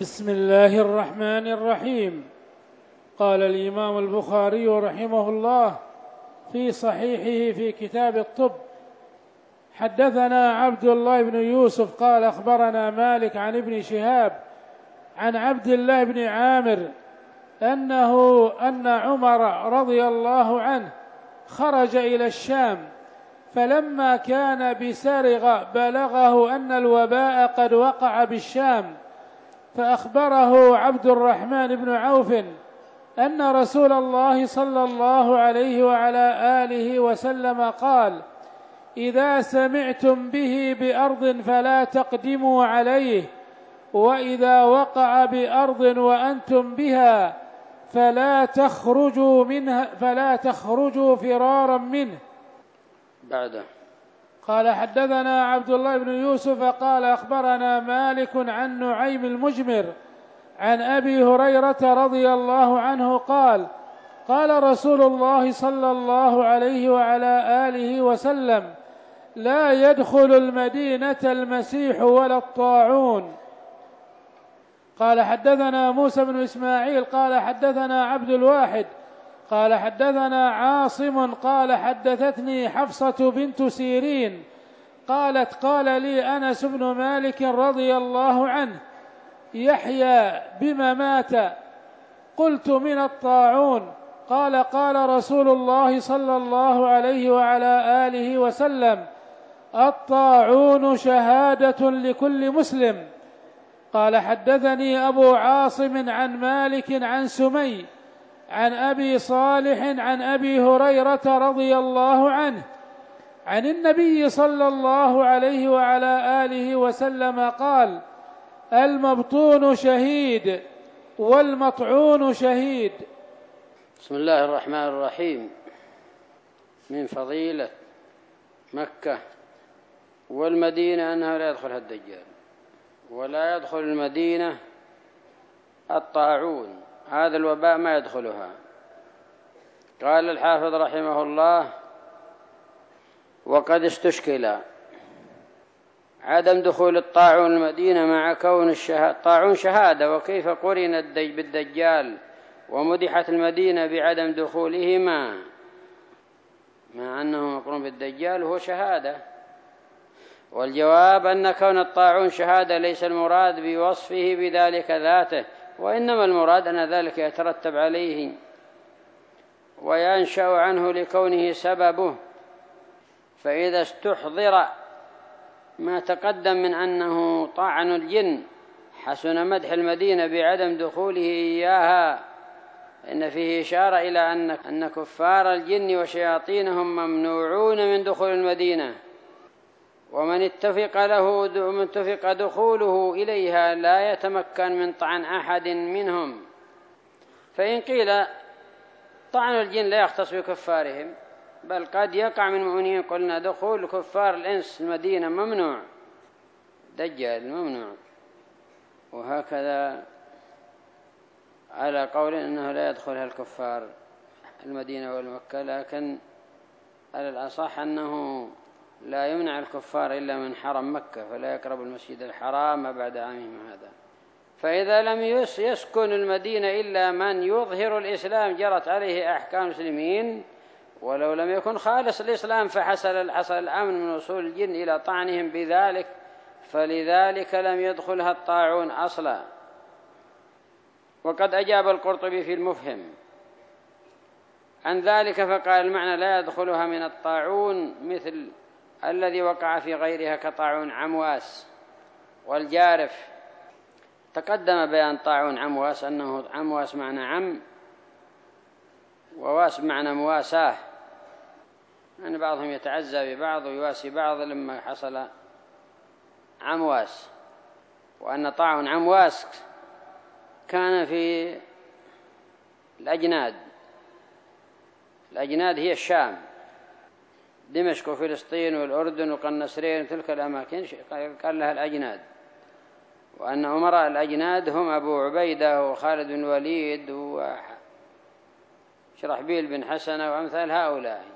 بسم الله الرحمن الرحيم. قال الإمام البخاري رحمه الله في صحيحه في كتاب الطب: حدثنا عبد الله بن يوسف قال أخبرنا مالك عن ابن شهاب عن عبد الله بن عامر أن عمر رضي الله عنه خرج إلى الشام، فلما كان بسرغ بلغه أن الوباء قد وقع بالشام، فأخبره عبد الرحمن بن عوف أن رسول الله صلى الله عليه وعلى آله وسلم قال: إذا سمعتم به بأرض فلا تقدموا عليه، وإذا وقع بأرض وأنتم بها فلا تخرجوا فرارا منه. بعده قال: حدثنا عبد الله بن يوسف قال أخبرنا مالك عن نعيم المجمر عن أبي هريرة رضي الله عنه قال: قال رسول الله صلى الله عليه وعلى آله وسلم: لا يدخل المدينة المسيح ولا الطاعون. قال: حدثنا موسى بن إسماعيل قال حدثنا عبد الواحد قال حدثنا عاصم قال حدثتني حفصة بنت سيرين قالت: قال لي أنس بن مالك رضي الله عنه: يحيى بما مات؟ قلت: من الطاعون. قال: قال رسول الله صلى الله عليه وعلى آله وسلم: الطاعون شهادة لكل مسلم. قال: حدثني أبو عاصم عن مالك عن سمي عن أبي صالح عن أبي هريرة رضي الله عنه عن النبي صلى الله عليه وعلى آله وسلم قال: المبطون شهيد والمطعون شهيد. بسم الله الرحمن الرحيم. من فضيلة مكة والمدينة أنها لا يدخلها الدجال، ولا يدخل المدينة الطاعون، هذا الوباء ما يدخلها. قال الحافظ رحمه الله: وقد استشكل عدم دخول الطاعون المدينة مع كون الطاعون شهادة، وكيف قرن بالدجال ومدحت المدينة بعدم دخولهما مع أنه مقرون بالدجال وهو شهادة. والجواب أن كون الطاعون شهادة ليس المراد بوصفه بذلك ذاته، وإنما المراد أن ذلك يترتب عليه وينشأ عنه لكونه سببه. فإذا استحضر ما تقدم من أنه طعن الجن حسن مدح المدينة بعدم دخوله إياها، إن فيه إشارة إلى أن كفار الجن وشياطينهم ممنوعون من دخول المدينة، ومن اتفق دخوله إليها لا يتمكن من طعن أحد منهم. فإن قيل طعن الجن لا يختص بكفارهم، بل قد يقع من المؤمنين، قلنا دخول كفار الإنس المدينة ممنوع، دجال ممنوع. وهكذا على قول أنه لا يدخلها الكفار المدينة والمكة، لكن على الأصح أنه لا يمنع الكفار إلا من حرم مكة، فلا يقرب المسجد الحرام بعد عامهم هذا. فإذا لم يسكن المدينة إلا من يظهر الإسلام جرت عليه أحكام المسلمين، ولو لم يكن خالص الإسلام فحصل الأمن من وصول الجن إلى طعنهم بذلك، فلذلك لم يدخلها الطاعون أصلا. وقد أجاب القرطبي في المفهم عن ذلك فقال: المعنى لا يدخلها من الطاعون مثل الذي وقع في غيرها كطاعون عمواس والجارف. تقدم بيان طاعون عمواس أنه عمواس معنى عم، وواس معنى مواساة، يعني بعضهم يتعزى ببعض ويواسي بعض لما حصل عمواس. وأن طاعون عمواس كان في الأجناد هي الشام، دمشق وفلسطين والأردن وقنسرين، تلك الأماكن قال لها الأجناد. وأن أمراء الأجناد هم أبو عبيدة وخالد بن الوليد وشرحبيل بن حسنة وأمثال هؤلاء.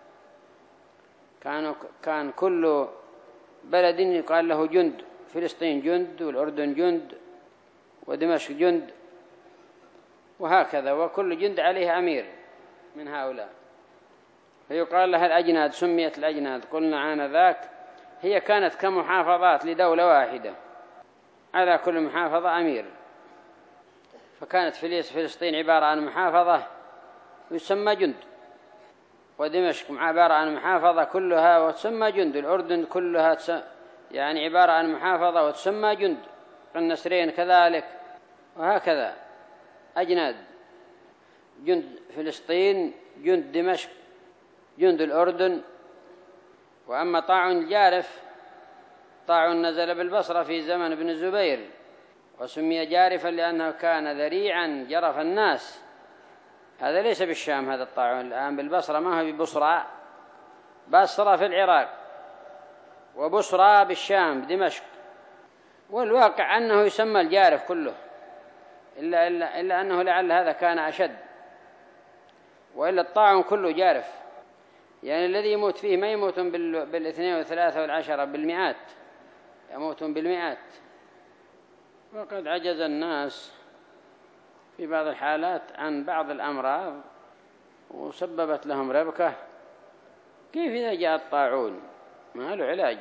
كان كل بلد يقال له جند، فلسطين جند والأردن جند ودمشق جند، وهكذا، وكل جند عليه أمير من هؤلاء، فيقال لها الأجناد. سميت الأجناد قلنا آنذاك هي كانت كمحافظات لدولة واحدة، على كل محافظة أمير، فكانت فلسطين عبارة عن محافظة يسمى جند، ودمشق عبارة عن محافظة كلها وتسمى جند، الأردن كلها يعني عبارة عن محافظة وتسمى جند، النسرين كذلك، وهكذا أجناد: جند فلسطين، جند دمشق، جند الأردن. وأما طاعون الجارف، طاعون نزل بالبصرة في زمن ابن الزبير، وسمي جارفا لأنه كان ذريعا جرف الناس. هذا ليس بالشام، هذا الطاعون الآن بالبصرة، ما هو ببصرى، بصرة في العراق، وبصرى بالشام بدمشق، والواقع أنه يسمى الجارف كله، إلا أنه لعل هذا كان أشد، وإلا الطاعون كله جارف، يعني الذي يموت فيه ما يموتون بالاثنين والثلاثة والعشرة، بالمئات، يموتون بالمئات. وقد عجز الناس في بعض الحالات عن بعض الأمراض وسببت لهم ربكة. كيف إذا جاء الطاعون ما له علاج؟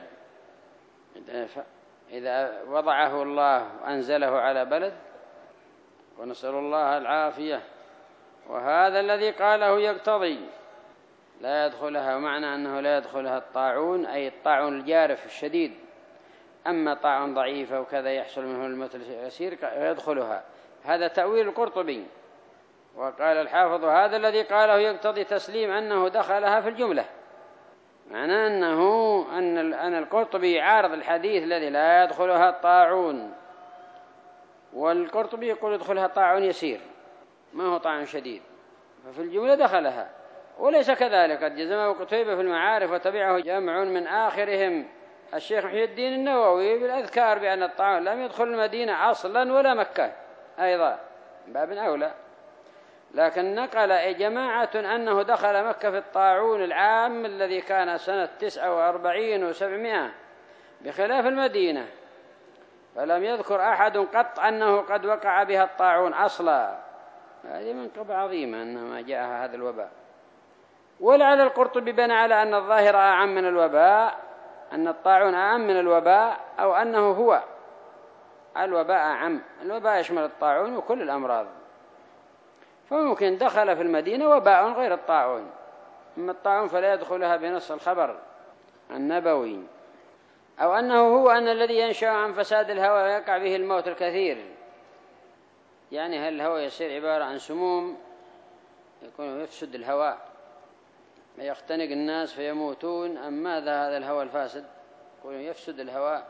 إذا وضعه الله وأنزله على بلد، ونسأل الله العافية، وهذا الذي قاله يقتضي لا يدخلها، ومعنى أنه لا يدخلها الطاعون أي الطاعون الجارف الشديد. أما طاعون ضعيفة وكذا يحصل منه الموت اليسير يدخلها. هذا تأويل القرطبي. وقال الحافظ: هذا الذي قاله يقتضي تسليم أنه دخلها في الجملة، معناه أن القرطبي يعارض الحديث الذي لا يدخلها الطاعون، والقرطبي يقول يدخلها طاعون يسير ما هو طاعون شديد، ففي الجملة دخلها. وليس كذلك، قد جزمه قتيبة في المعارف وتبعه جمع من آخرهم الشيخ محي الدين النووي بالأذكار بأن الطاعون لم يدخل المدينة أصلا ولا مكة أيضا، باب أولى. لكن نقل جماعة أنه دخل مكة في الطاعون العام الذي كان سنة 49 و700 بخلاف المدينة، فلم يذكر أحد قط أنه قد وقع بها الطاعون أصلا. هذه منقبة عظيمة أنما جاءها هذا الوباء. ولعل القرطبي بنى على أن الظاهر أعم من الوباء، أن الطاعون أعم من الوباء، أو أنه هو الوباء أعم. الوباء يشمل الطاعون وكل الأمراض، فممكن دخل في المدينة وباء غير الطاعون. أما الطاعون فلا يدخلها بنص الخبر النبوي. أو أنه هو أن الذي ينشأ عن فساد الهواء ويقع به الموت الكثير، يعني هل الهواء يصير عبارة عن سموم يكون يفسد الهواء يختنق الناس فيموتون، أم ماذا هذا الهواء الفاسد يكون يفسد الهواء.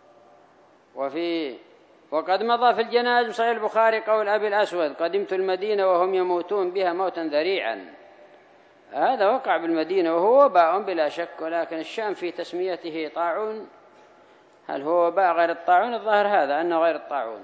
وقد مضى في الجنائز صحيح البخاري قول أبي الأسود: قدمت المدينة وهم يموتون بها موتا ذريعا. هذا وقع بالمدينة وهو وباء بلا شك، ولكن الشأن في تسميته طاعون. هل هو وباء غير الطاعون؟ الظاهر هذا أنه غير الطاعون.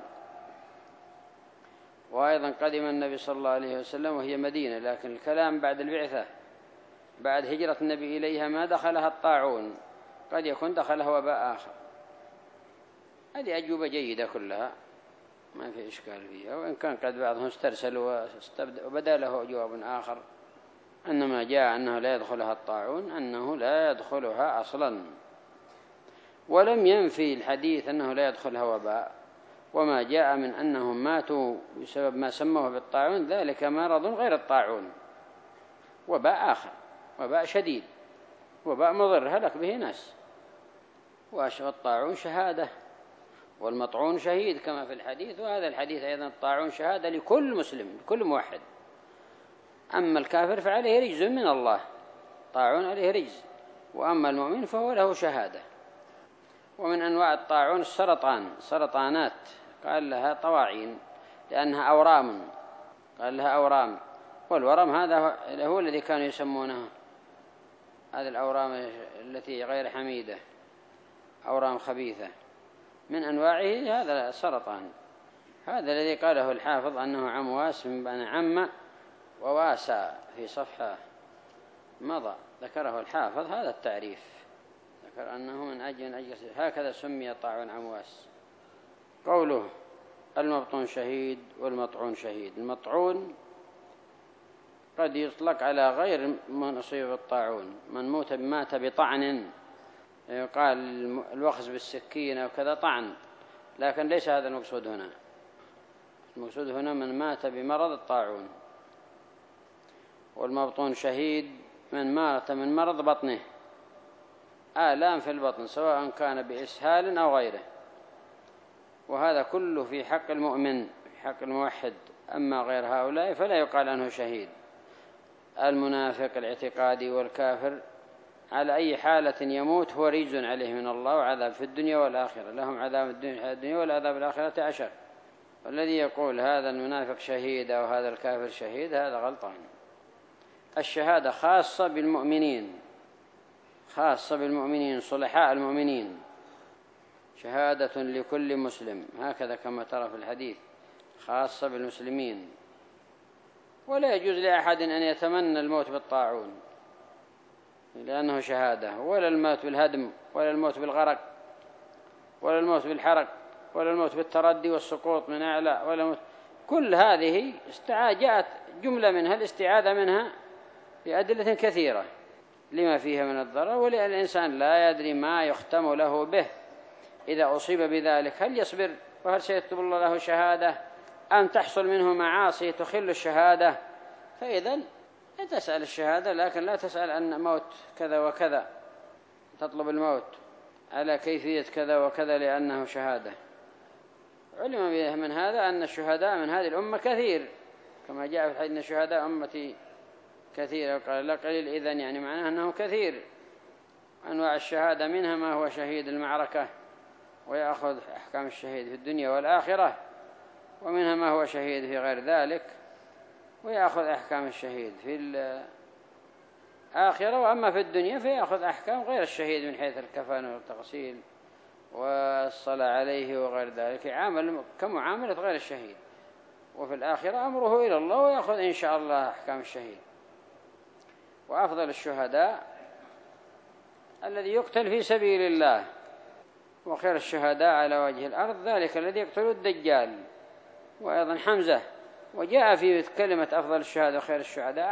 وأيضا قدم النبي صلى الله عليه وسلم وهي مدينة، لكن الكلام بعد البعثة، بعد هجرة النبي إليها ما دخلها الطاعون، قد يكون دخلها وباء آخر. هذه أجوبة جيدة كلها ما في إشكال فيها، وإن كان قد بعضهم استرسلوا وبدأ له جواب آخر أنما جاء أنه لا يدخلها الطاعون أنه لا يدخلها أصلا، ولم ينفي الحديث أنه لا يدخلها وباء. وما جاء من أنهم ماتوا بسبب ما سموه بالطاعون ذلك مرض غير الطاعون، وباء آخر، وباء شديد، وباء مضر هلك به ناس. والطاعون شهادة، والمطعون شهيد كما في الحديث. وهذا الحديث أيضا الطاعون شهادة لكل مسلم، لكل موحد. أما الكافر فعليه رجز من الله، طاعون عليه رجز. وأما المؤمن فهو له شهادة. ومن أنواع الطاعون السرطان، سرطانات قال لها طواعين لأنها أورام، قال لها أورام. والورم هذا هو الذي كانوا يسمونه هذه الأورام التي غير حميدة، أورام خبيثة، من أنواعه هذا السرطان. هذا الذي قاله الحافظ أنه عمواس من بني عم وواسى في صفحة مضى ذكره الحافظ هذا التعريف، ذكر أنه من أجل هكذا سمي طاعون عمواس. قوله المبطون شهيد والمطعون شهيد. المطعون قد يطلق على غير من أصيب بالطاعون، من مات بطعن، يقال الوخز بالسكين وكذا طعن، لكن ليس هذا المقصود هنا. المقصود هنا من مات بمرض الطاعون. والمبطون شهيد من مات من مرض بطنه، آلام في البطن، سواء كان بإسهال أو غيره، وهذا كله في حق المؤمن، في حق الموحد. أما غير هؤلاء فلا يقال عنه شهيد. المنافق الاعتقادي والكافر على أي حالة يموت هو رجز عليه من الله وعذاب في الدنيا والآخرة، لهم عذاب الدنيا والعذاب الآخرة أشر. والذي يقول هذا المنافق شهيد أو هذا الكافر شهيد هذا غلطان. الشهادة خاصة بالمؤمنين، خاصة بالمؤمنين صلحاء المؤمنين، شهادة لكل مسلم، هكذا كما ترى في الحديث، خاصة بالمسلمين. ولا يجوز لأحد أن يتمنى الموت بالطاعون لأنه شهادة، ولا الموت بالهدم، ولا الموت بالغرق، ولا الموت بالحرق، ولا الموت بالتردي والسقوط من أعلى، ولا الموت. كل هذه جاءت جملة منها الاستعاذة منها بأدلة كثيرة لما فيها من الضرر، ولأن الإنسان لا يدري ما يختم له به إذا أصيب بذلك، هل يصبر وهل سيكتب الله له شهادة أم تحصل منه معاصي تخل الشهادة. فإذا تسأل الشهادة، لكن لا تسأل أن موت كذا وكذا، تطلب الموت على كيفية كذا وكذا لأنه شهادة. علم من هذا أن الشهداء من هذه الأمة كثير، كما جاء في الحديث أن شهداء أمتي كثير، وقال لا قليل، إذن يعني معناه أنه كثير. أنواع الشهادة منها ما هو شهيد المعركة ويأخذ أحكام الشهيد في الدنيا والآخرة، ومنها ما هو شهيد في غير ذلك ويأخذ أحكام الشهيد في الآخرة، وأما في الدنيا فيأخذ أحكام غير الشهيد من حيث الكفن والتغسيل والصلاة عليه وغير ذلك، عامل كمعاملة غير الشهيد. وفي الآخرة أمره إلى الله ويأخذ إن شاء الله أحكام الشهيد. وأفضل الشهداء الذي يقتل في سبيل الله، وخير الشهداء على وجه الأرض ذلك الذي يقتل الدجال. وأيضا حمزة. وجاء في كلمة أفضل الشهداء وخير الشهداء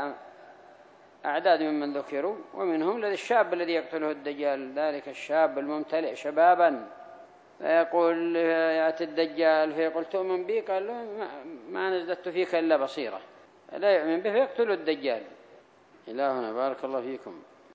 أعداد ممن ذكروا، ومنهم الشاب الذي يقتله الدجال، ذلك الشاب الممتلئ شبابا، فيقول يأتي الدجال فيقول تؤمن بي؟ قال له ما نزلت فيك إلا بصيرة، لا يؤمن به فيقتل الدجال. إلهنا بارك الله فيكم.